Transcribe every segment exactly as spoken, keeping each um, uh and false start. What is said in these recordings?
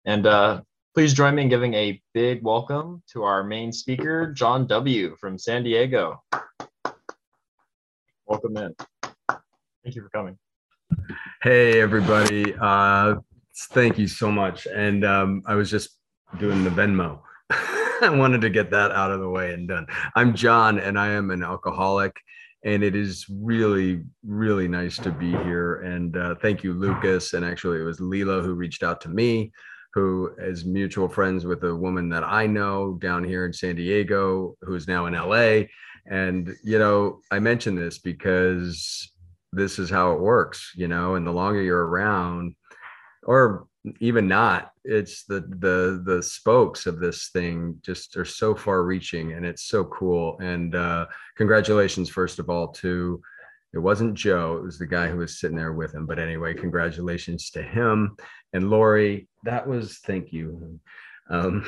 And uh, please join me in giving a big welcome to our main speaker, John W. from San Diego. Welcome in. Thank you for coming. Hey, everybody. Uh, thank you so much. And um, I was just doing the Venmo. I wanted to get that out of the way and done. I'm John, and I am an alcoholic. And it is really, really nice to be here. And uh, thank you, Lucas. And actually, it was Leela who reached out to me, who is mutual friends with a woman that I know down here in San Diego, who is now in L A. And, you know, I mention this because this is how it works, you know, and the longer you're around, or even not, it's the the the spokes of this thing just are so far reaching, and it's so cool. And uh congratulations, first of all, to, it wasn't Joe, it was the guy who was sitting there with him, but anyway, congratulations to him. And Lori, that was, thank you. um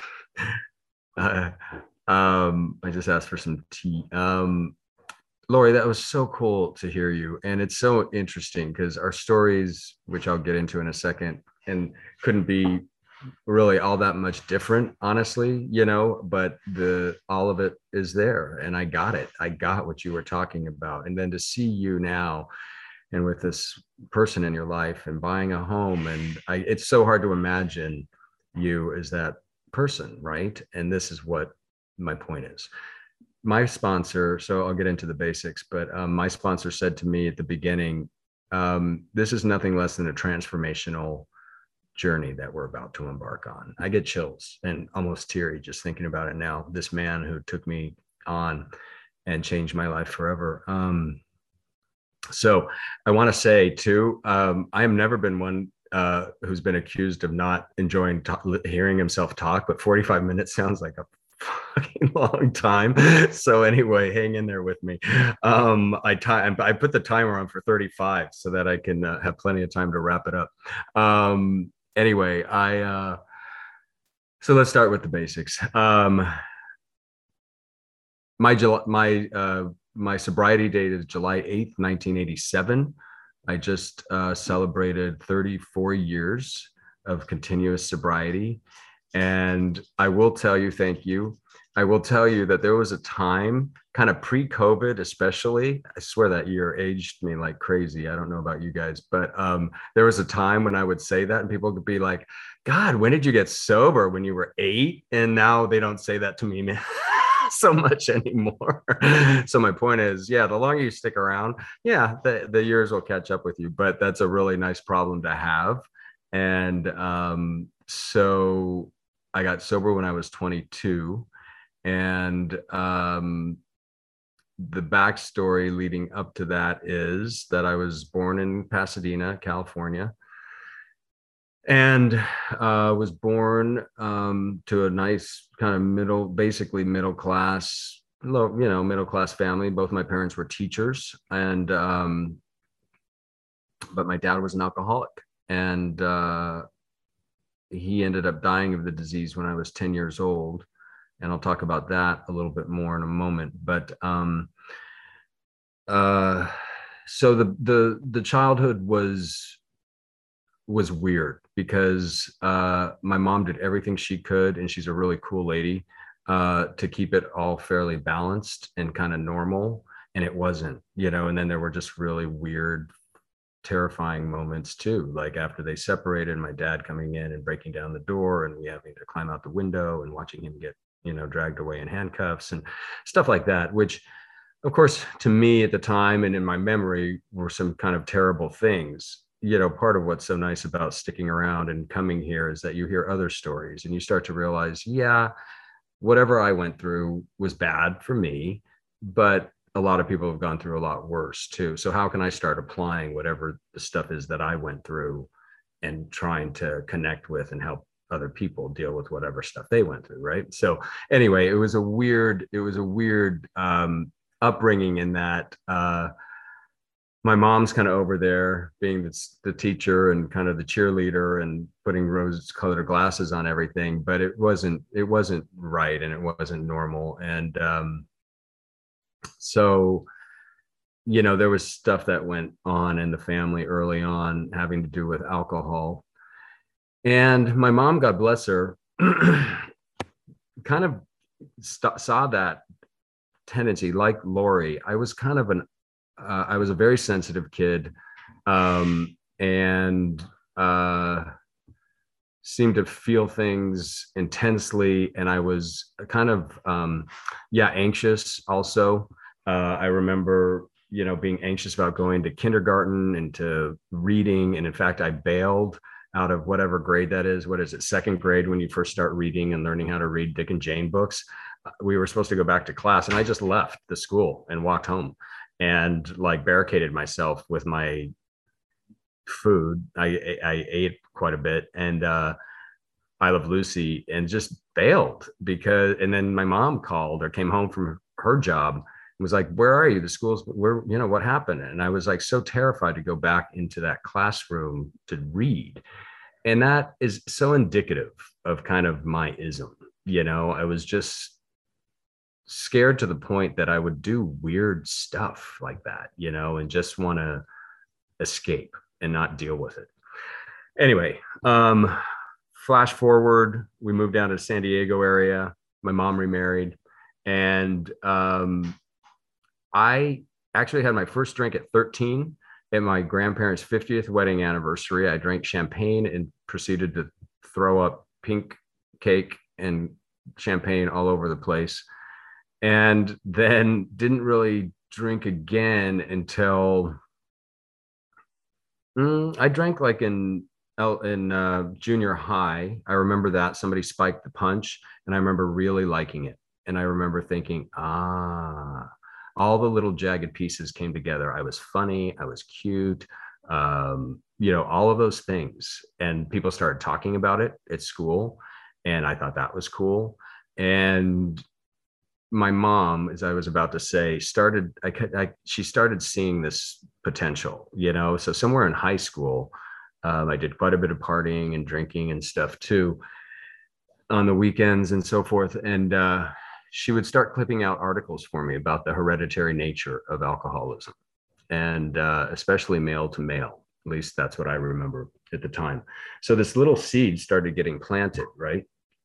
uh, um I just asked for some tea. um Lori, that was so cool to hear you. And it's so interesting because our stories, which I'll get into in a second, and couldn't be really all that much different, honestly, you know, but the all of it is there. And I got it. I got what you were talking about. And then to see you now and with this person in your life and buying a home, and I, it's so hard to imagine you as that person, right? And this is what my point is. My sponsor, so I'll get into the basics, but um, my sponsor said to me at the beginning, um, this is nothing less than a transformational journey that we're about to embark on. I get chills and almost teary just thinking about it now. This man who took me on and changed my life forever. Um, so I want to say too, um, I have never been one uh, who's been accused of not enjoying t- hearing himself talk, but forty-five minutes sounds like a fucking long time. So anyway, hang in there with me. Um, I time I put the timer on for thirty-five so that I can uh, have plenty of time to wrap it up. Um, anyway, I uh, so let's start with the basics. Um, my my uh, my sobriety date is July eighth, nineteen eighty-seven. I just uh, celebrated thirty-four years of continuous sobriety. And I will tell you, thank you. I will tell you that there was a time, kind of pre-COVID, especially. I swear that year aged me like crazy. I don't know about you guys, but um, there was a time when I would say that, and people could be like, "God, when did you get sober? When you were eight?" And now they don't say that to me so much anymore. So my point is, yeah, the longer you stick around, yeah, the, the years will catch up with you. But that's a really nice problem to have. And um, so I got sober when I was twenty-two. And um, the backstory leading up to that is that I was born in Pasadena, California, and uh, was born um, to a nice kind of middle, basically middle class, low, you know, middle class family. Both my parents were teachers, and um, but my dad was an alcoholic, and uh, he ended up dying of the disease when I was ten years old. And I'll talk about that a little bit more in a moment. But um, uh, so the the the childhood was was weird because uh, my mom did everything she could, and she's a really cool lady, uh, to keep it all fairly balanced and kind of normal. And it wasn't, you know. And then there were just really weird, terrifying moments too, like after they separated, my dad coming in and breaking down the door and we having to climb out the window and watching him get, you know, dragged away in handcuffs and stuff like that, which of course to me at the time and in my memory were some kind of terrible things. You know, part of what's so nice about sticking around and coming here is that you hear other stories and you start to realize, yeah, whatever I went through was bad for me, but a lot of people have gone through a lot worse too. So how can I start applying whatever the stuff is that I went through and trying to connect with and help other people deal with whatever stuff they went through, right? So anyway, it was a weird, it was a weird um, upbringing in that uh, my mom's kind of over there being the, the teacher and kind of the cheerleader and putting rose colored glasses on everything, but it wasn't, it wasn't right, and it wasn't normal. And um, so, you know, there was stuff that went on in the family early on having to do with alcohol. And my mom, God bless her, kind of st- saw that tendency. Like Lori, I was kind of an uh, I was a very sensitive kid, um, and uh, seemed to feel things intensely. And I was kind of, um, yeah, anxious also. Uh, I remember, you know, being anxious about going to kindergarten and to reading. And in fact, I bailed out of whatever grade that is. What is it? Second grade, when you first start reading and learning how to read Dick and Jane books. We were supposed to go back to class, and I just left the school and walked home and like barricaded myself with my food. I I ate quite a bit, and uh, I Love Lucy, and just bailed because. And then my mom called or came home from her job and was like, "Where are you? The school's where, you know, what happened?" And I was like so terrified to go back into that classroom to read. And that is so indicative of kind of my ism. You know, I was just scared to the point that I would do weird stuff like that, you know, and just want to escape and not deal with it. Anyway, um, flash forward, we moved down to the San Diego area. My mom remarried, and um, I actually had my first drink at thirteen at my grandparents' fiftieth wedding anniversary. I drank champagne and proceeded to throw up pink cake and champagne all over the place. And then didn't really drink again until mm, I drank like in in uh, junior high. I remember that somebody spiked the punch, and I remember really liking it. And I remember thinking, ah, all the little jagged pieces came together. I was funny, I was cute, um, you know, all of those things. And people started talking about it at school, and I thought that was cool. And my mom, as I was about to say, started, I, I she started seeing this potential, you know. So somewhere in high school, um, I did quite a bit of partying and drinking and stuff too on the weekends and so forth. And uh, she would start clipping out articles for me about the hereditary nature of alcoholism, and uh, especially male to male. At least that's what I remember at the time. So this little seed started getting planted, right?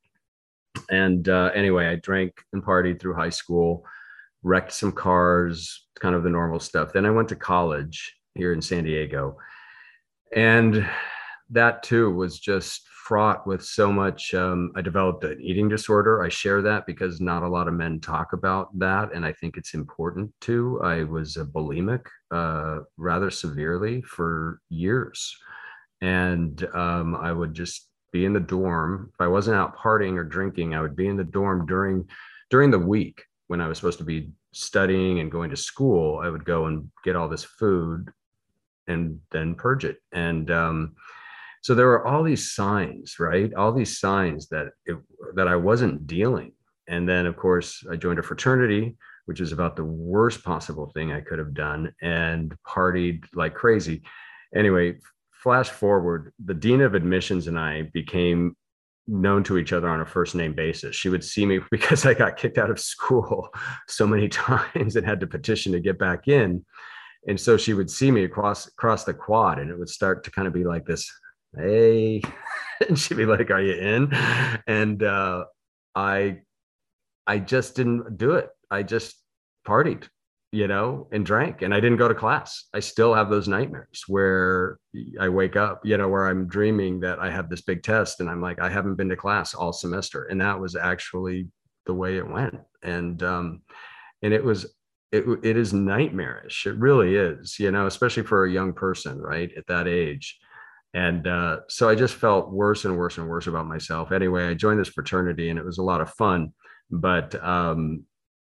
And uh, anyway, I drank and partied through high school, wrecked some cars, kind of the normal stuff. Then I went to college here in San Diego. And that too was just fraught with so much. Um, I developed an eating disorder. I share that because not a lot of men talk about that. And I think it's important to. I was a bulimic uh, rather severely for years. And um, I would just be in the dorm. If I wasn't out partying or drinking, I would be in the dorm during during the week when I was supposed to be studying and going to school. I would go and get all this food and then purge it. And um, so there were all these signs, right? All these signs that it, that I wasn't dealing. And then, of course, I joined a fraternity, which is about the worst possible thing I could have done, and partied like crazy. Anyway, flash forward, the dean of admissions and I became known to each other on a first name basis. She would see me because I got kicked out of school so many times and had to petition to get back in. And so she would see me across across the quad, and it would start to kind of be like this, hey, and she'd be like, are you in? And uh, I I just didn't do it. I just partied, you know, and drank, and I didn't go to class. I still have those nightmares where I wake up, you know, where I'm dreaming that I have this big test, and I'm like, I haven't been to class all semester. And that was actually the way it went. And um, and it was it, it is nightmarish. It really is, you know, especially for a young person, right, at that age. And uh, so I just felt worse and worse and worse about myself. Anyway, I joined this fraternity, and it was a lot of fun. But um,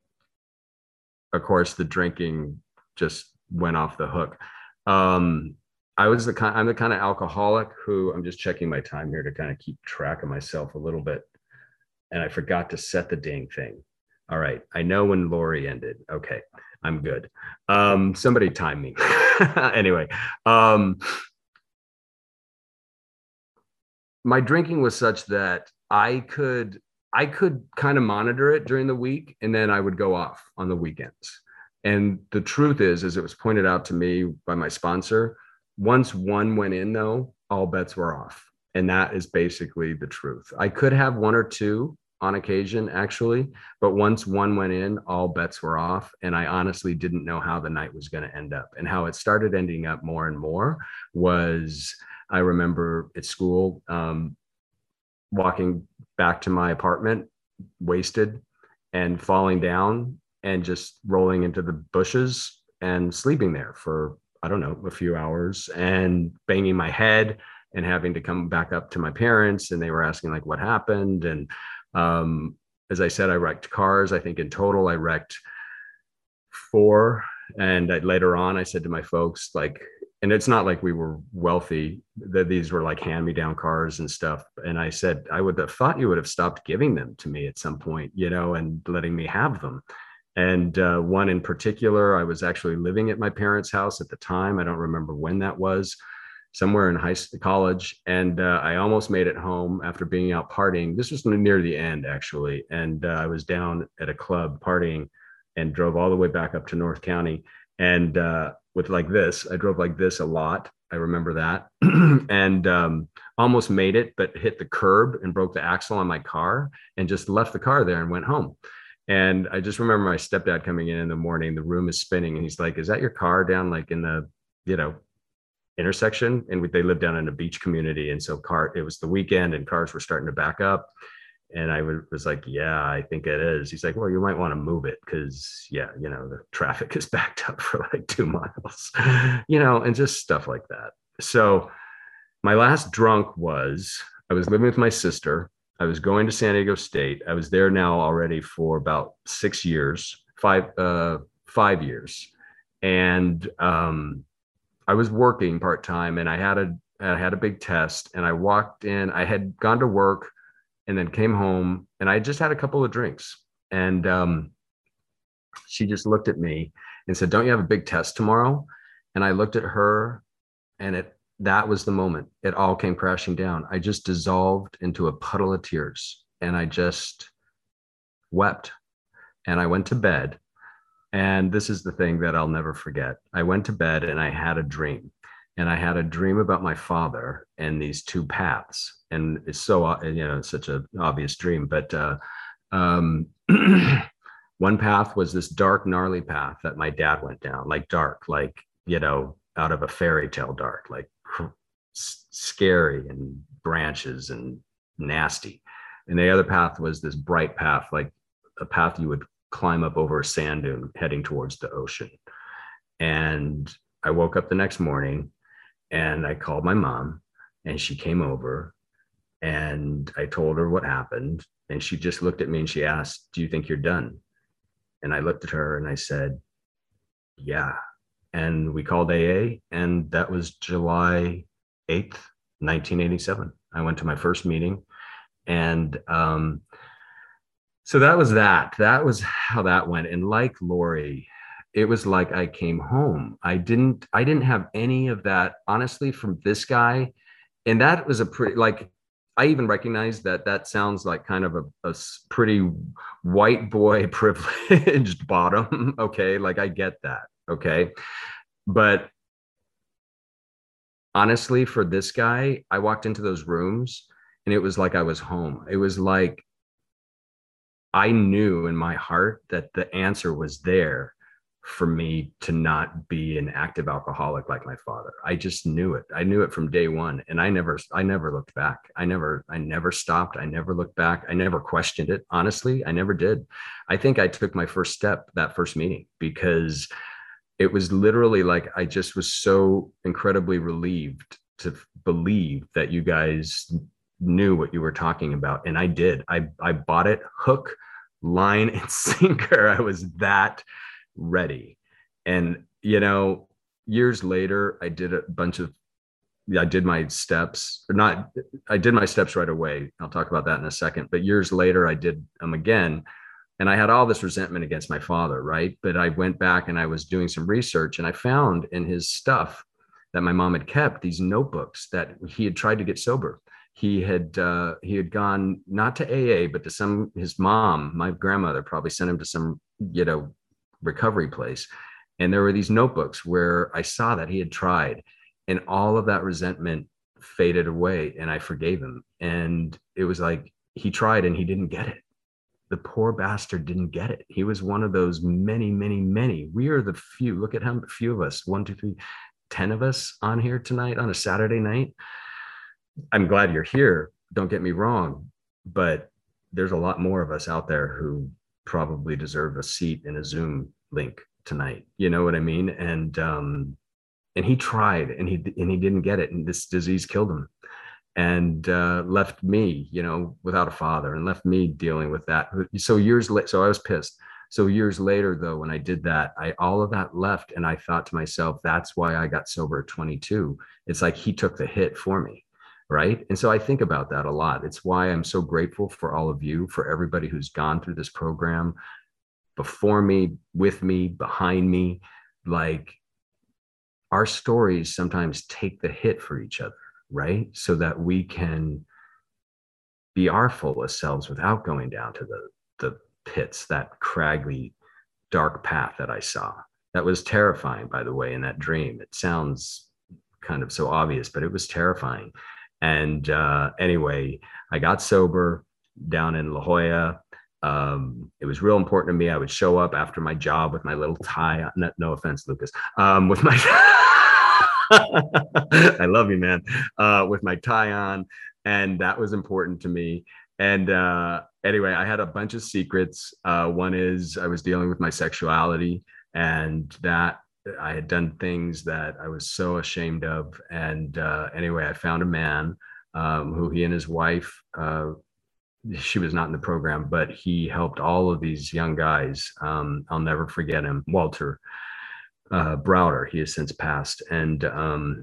of course, the drinking just went off the hook. Um, I was the kind, I'm the kind of alcoholic who, I'm just checking my time here to kind of keep track of myself a little bit. And I forgot to set the dang thing. All right. I know when Lori ended. Okay. I'm good. Um, somebody time me. Anyway, um, my drinking was such that I could I could kind of monitor it during the week, and then I would go off on the weekends. And the truth is, as it was pointed out to me by my sponsor, once one went in, though, all bets were off. And that is basically the truth. I could have one or two on occasion, actually, but once one went in, all bets were off. And I honestly didn't know how the night was going to end up. And how it started ending up more and more was, I remember at school, um, walking back to my apartment, wasted, and falling down and just rolling into the bushes and sleeping there for, I don't know, a few hours and banging my head and having to come back up to my parents. And they were asking like what happened. And um, as I said, I wrecked cars. I think in total I wrecked four. And I, later on, I said to my folks, like, and it's not like we were wealthy, that these were like hand-me-down cars and stuff. And I said, I would have thought you would have stopped giving them to me at some point, you know, and letting me have them. And uh, one in particular, I was actually living at my parents' house at the time. I don't remember when that was, somewhere in high school, college. And uh, I almost made it home after being out partying. This was near the end, actually. And uh, I was down at a club partying and drove all the way back up to North County. And uh, with like this, I drove like this a lot. I remember that. and um, almost made it, but hit the curb and broke the axle on my car and just left the car there and went home. And I just remember my stepdad coming in in the morning, the room is spinning. And he's like, is that your car down like in the, you know, intersection? And we, they lived down in a beach community. And so car, it was the weekend and cars were starting to back up. And I was like, yeah, I think it is. He's like, well, you might want to move it because, yeah, you know, the traffic is backed up for like two miles, you know, and just stuff like that. So my last drunk was, I was living with my sister. I was going to San Diego State. I was there now already for about six years, five, uh, five years. And um, I was working part-time and I had a, I had a big test and I walked in, I had gone to work and then came home and I just had a couple of drinks. And um, she just looked at me and said, don't you have a big test tomorrow? And I looked at her and it, that was the moment. It all came crashing down. I just dissolved into a puddle of tears and I just wept and I went to bed. And this is the thing that I'll never forget. I went to bed and I had a dream. And I had a dream about my father and these two paths. And it's so, you know, it's such an obvious dream. But uh, um, one path was this dark, gnarly path that my dad went down, like dark, like, you know, out of a fairy tale dark, like scary and branches and nasty. And the other path was this bright path, like a path you would climb up over a sand dune heading towards the ocean. And I woke up the next morning and I called my mom and she came over and I told her what happened. And she just looked at me and she asked, do you think you're done? And I looked at her and I said, yeah. And we called A A and that was July eighth, nineteen eighty-seven. I went to my first meeting. And um, so that was that. That was how that went. And like Lori, it was like I came home. I didn't, I didn't have any of that, honestly, from this guy. And that was a pretty, like, I even recognized that that sounds like kind of a, a pretty white boy privileged bottom. Okay. Like I get that. Okay. But honestly, for this guy, I walked into those rooms and it was like I was home. It was like I knew in my heart that the answer was there for me to not be an active alcoholic like my father. I just knew it. I knew it from day one. And I never, I never looked back. I never, I never stopped. I never looked back. I never questioned it. Honestly, I never did. I think I took my first step that first meeting because it was literally like, I just was so incredibly relieved to believe that you guys knew what you were talking about. And I did. I, I bought it hook, line, and sinker. I was that ready. And, you know, years later, I did a bunch of, I did my steps, or not, I did my steps right away. I'll talk about that in a second. But years later, I did them again. And I had all this resentment against my father, right? But I went back and I was doing some research and I found in his stuff that my mom had kept these notebooks that he had tried to get sober. He had uh, he had gone not to A A, but to some, his mom, my grandmother probably sent him to some, you know, recovery place. And there were these notebooks where I saw that he had tried, and all of that resentment faded away, and I forgave him. And it was like, he tried and he didn't get it. The poor bastard didn't get it. He was one of those many, many, many. We are the few. Look at how few of us, one, two, three, ten of us on here tonight on a Saturday night. I'm glad you're here. Don't get me wrong, but there's a lot more of us out there who probably deserve a seat in a Zoom link tonight. You know what I mean? And um, and he tried, and he and he didn't get it, and this disease killed him, and uh, left me, you know, without a father, and left me dealing with that. So years later, so I was pissed. So years later, though, when I did that, I all of that left, and I thought to myself, that's why I got sober at twenty-two. It's like he took the hit for me. Right. And so I think about that a lot. It's why I'm so grateful for all of you, for everybody who's gone through this program before me, with me, behind me. Like, our stories sometimes take the hit for each other, right? So that we can be our fullest selves without going down to the, the pits, that craggy, dark path that I saw. That was terrifying, by the way, in that dream. It sounds kind of so obvious, but it was terrifying. And uh, anyway, I got sober down in La Jolla. Um, it was real important to me. I would show up after my job with my little tie on. No, no offense, Lucas. Um, with my, I love you, man. Uh, with my tie on, and that was important to me. And uh, anyway, I had a bunch of secrets. Uh, one is I was dealing with my sexuality, and that I had done things that I was so ashamed of. And uh, anyway, I found a man um, who he and his wife, uh, she was not in the program, but he helped all of these young guys. Um, I'll never forget him, Walter uh, Browder. He has since passed. And um,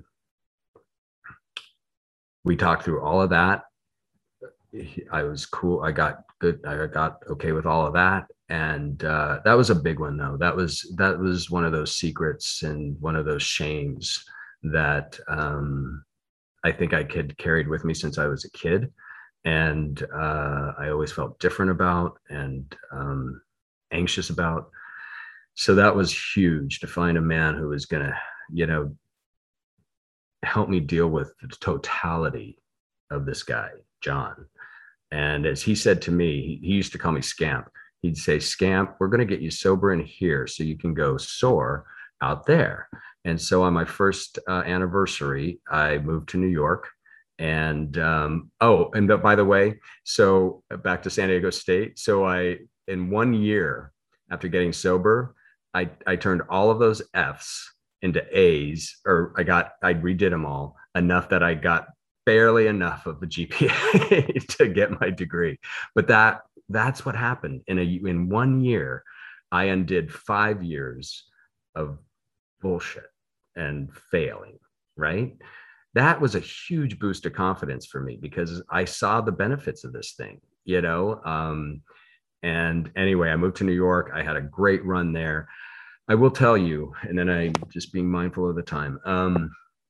we talked through all of that. I was cool. I got good. I got okay with all of that. And uh, that was a big one, though. That was that was one of those secrets and one of those shames that um, I think I could carried with me since I was a kid, and uh, I always felt different about and um, anxious about. So that was huge, to find a man who was going to, you know, help me deal with the totality of this guy, John. And as he said to me, he, he used to call me Scamp. He'd say, Scamp, we're going to get you sober in here so you can go soar out there. And so on my first uh, anniversary, I moved to New York. And um, oh, and the, by the way, so back to San Diego State. So I, in one year after getting sober, I, I turned all of those F's into A's, or I got, I redid them all enough that I got barely enough of a G P A to get my degree. But that that's what happened in a in one year. I undid five years of bullshit and failing, right? That was a huge boost of confidence for me because I saw the benefits of this thing, you know. Um, and anyway, I moved to New York. I had a great run there. I will tell you, and then I just being mindful of the time. Um,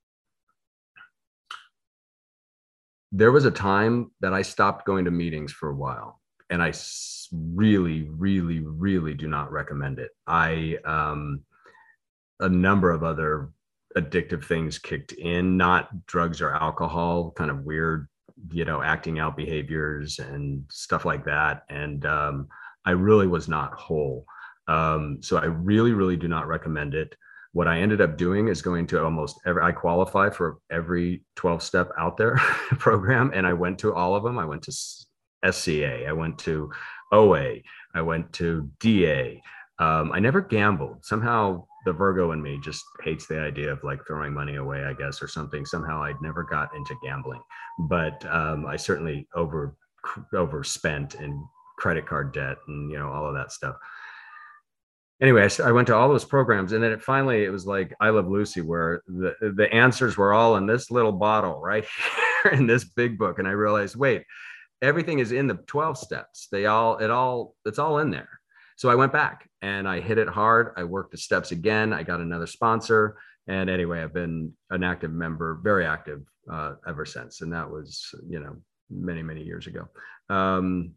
there was a time that I stopped going to meetings for a while, and I really, really, really do not recommend it. I, um, a number of other addictive things kicked in, not drugs or alcohol, kind of weird, you know, acting out behaviors and stuff like that. And um, I really was not whole. Um, so I really, really do not recommend it. What I ended up doing is going to almost every, I qualify for every twelve step out there program. And I went to all of them. I went to S C A, I went to O A, I went to D A. Um, I never gambled. Somehow the Virgo in me just hates the idea of like throwing money away, I guess, or something. Somehow I never got into gambling, but um, I certainly over overspent in credit card debt and, you know, all of that stuff. Anyway, I, I went to all those programs, and then it finally, it was like I Love Lucy, where the, the answers were all in this little bottle right here in this big book. And I realized, wait, everything is in the twelve steps. They all, it all, it's all in there. So I went back and I hit it hard. I worked the steps again. I got another sponsor. And anyway, I've been an active member, very active uh, ever since. And that was, you know, many, many years ago. Um,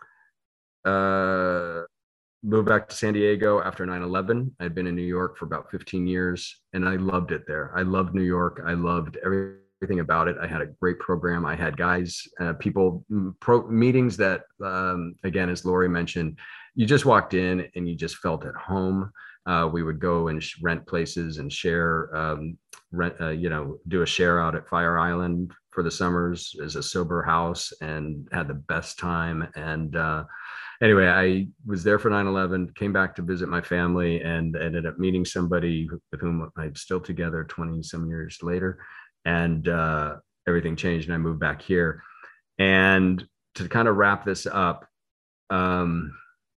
uh, moved back to San Diego after nine eleven. I'd been in New York for about fifteen years, and I loved it there. I loved New York. I loved everything everything about it. I had a great program. I had guys, uh, people, pro meetings that, um, again, as Lori mentioned, you just walked in and you just felt at home. Uh, we would go and rent places and share, um, rent, uh, you know, do a share out at Fire Island for the summers as a sober house, and had the best time. And uh, anyway, I was there for nine eleven, came back to visit my family, and ended up meeting somebody with whom I'm still together twenty some years later. And uh, everything changed, and I moved back here. And to kind of wrap this up, um,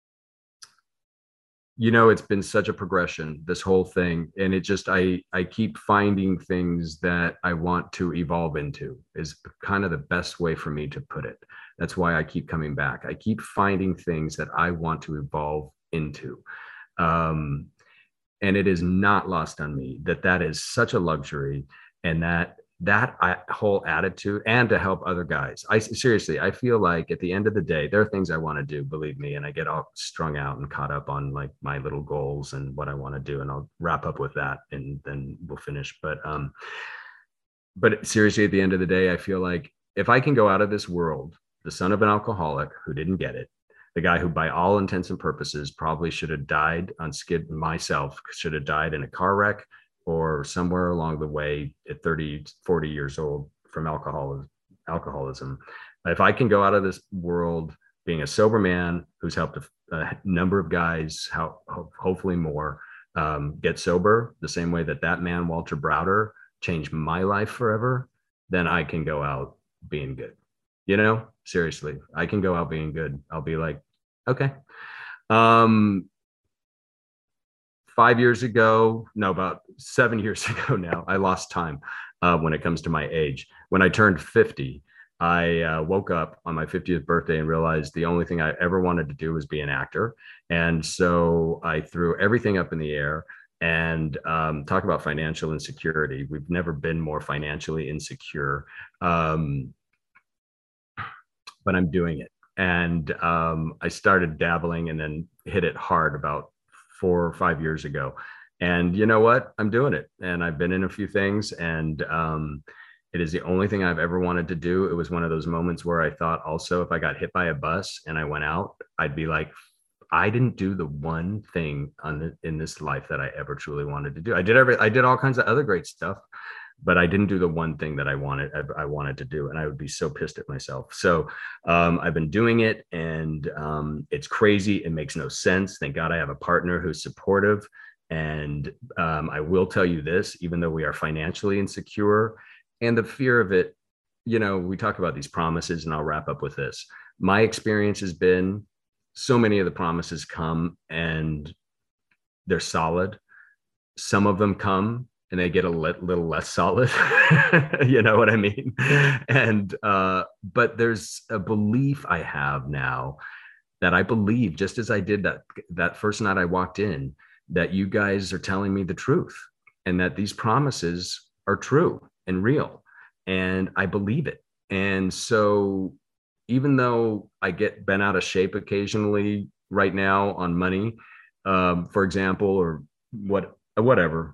you know, it's been such a progression, this whole thing. And it just, I, I keep finding things that I want to evolve into, is kind of the best way for me to put it. That's why I keep coming back. I keep finding things that I want to evolve into. Um, and it is not lost on me that that is such a luxury, and that that whole attitude, and to help other guys. I seriously, I feel like at the end of the day, there are things I want to do, believe me, and I get all strung out and caught up on like my little goals and what I want to do. And I'll wrap up with that and then we'll finish. But, um, but seriously, at the end of the day, I feel like if I can go out of this world, the son of an alcoholic who didn't get it, the guy who by all intents and purposes probably should have died on skid, myself should have died in a car wreck, or somewhere along the way at thirty, forty years old from alcohol, alcoholism. If I can go out of this world being a sober man who's helped a, a number of guys, how, hopefully more, um, get sober the same way that that man, Walter Browder, changed my life forever, then I can go out being good. You know, seriously, I can go out being good. I'll be like, okay. Um, Five years ago, no, about seven years ago now, I lost time uh, when it comes to my age. When I turned fifty, I uh, woke up on my fiftieth birthday and realized the only thing I ever wanted to do was be an actor. And so I threw everything up in the air. And um, talk about financial insecurity. We've never been more financially insecure, um, but I'm doing it. And um, I started dabbling and then hit it hard about four or five years ago. And you know what? I'm doing it. And I've been in a few things, and um, it is the only thing I've ever wanted to do. It was one of those moments where I thought also, if I got hit by a bus and I went out, I'd be like, I didn't do the one thing on the, in this life that I ever truly wanted to do. I did every, I did all kinds of other great stuff, but I didn't do the one thing that I wanted, I, I wanted to do. And I would be so pissed at myself. So um, I've been doing it, and um, it's crazy. It makes no sense. Thank God I have a partner who's supportive. And um, I will tell you this, even though we are financially insecure and the fear of it, you know, we talk about these promises, and I'll wrap up with this. My experience has been so many of the promises come and they're solid. Some of them come and they get a little less solid. You know what I mean? And, uh, but there's a belief I have now that I believe, just as I did that, that first night I walked in, that you guys are telling me the truth, and that these promises are true and real. And I believe it. And so even though I get bent out of shape occasionally right now on money, um, for example, or what, whatever,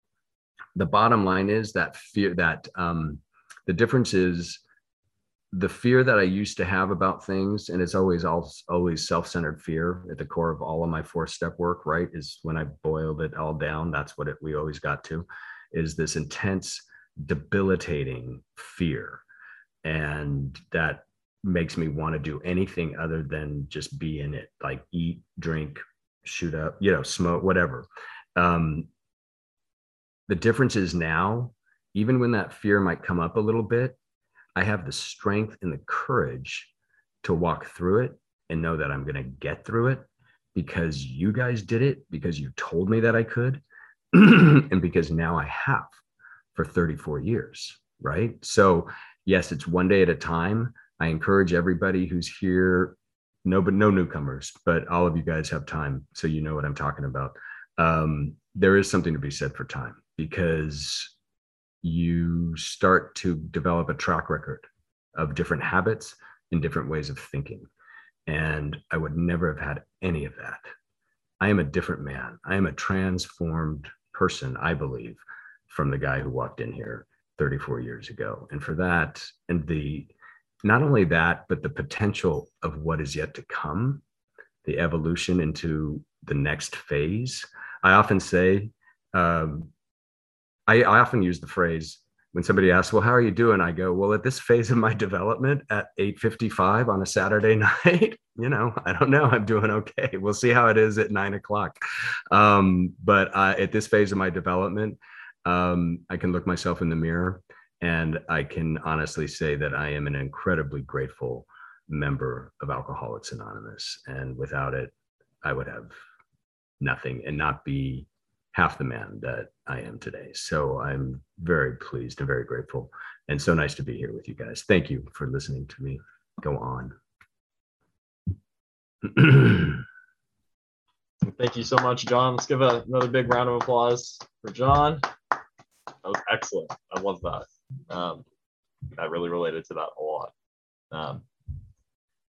the bottom line is that fear, that um, the difference is the fear that I used to have about things, and it's always always self-centered fear at the core of all of my four-step work, right? Is when I boiled it all down, that's what it, we always got to, is this intense, debilitating fear. And that makes me want to do anything other than just be in it, like eat, drink, shoot up, you know, smoke, whatever. Um, the difference is now, even when that fear might come up a little bit, I have the strength and the courage to walk through it and know that I'm going to get through it because you guys did it, because you told me that I could, and because now I have for thirty-four years, right? So yes, it's one day at a time. I encourage everybody who's here, no, but no newcomers, but all of you guys have time, so you know what I'm talking about. Um, there is something to be said for time, because you start to develop a track record of different habits and different ways of thinking. And I would never have had any of that. I am a different man. I am a transformed person, I believe, from the guy who walked in here thirty-four years ago. And for that, and the not only that, but the potential of what is yet to come, the evolution into the next phase. I often say, um, I, I often use the phrase when somebody asks, well, how are you doing? I go, well, at this phase of my development at eight fifty-five on a Saturday night, you know, I don't know, I'm doing okay. We'll see how it is at nine o'clock. Um, but uh, at this phase of my development, um, I can look myself in the mirror and I can honestly say that I am an incredibly grateful member of Alcoholics Anonymous. And without it, I would have nothing and not be half the man that I am today. So I'm very pleased and very grateful, and so nice to be here with you guys. Thank you for listening to me go on. Thank you so much, John. Let's give a, another big round of applause for John. That was excellent. I love that. Um, I really related to that a lot. Um,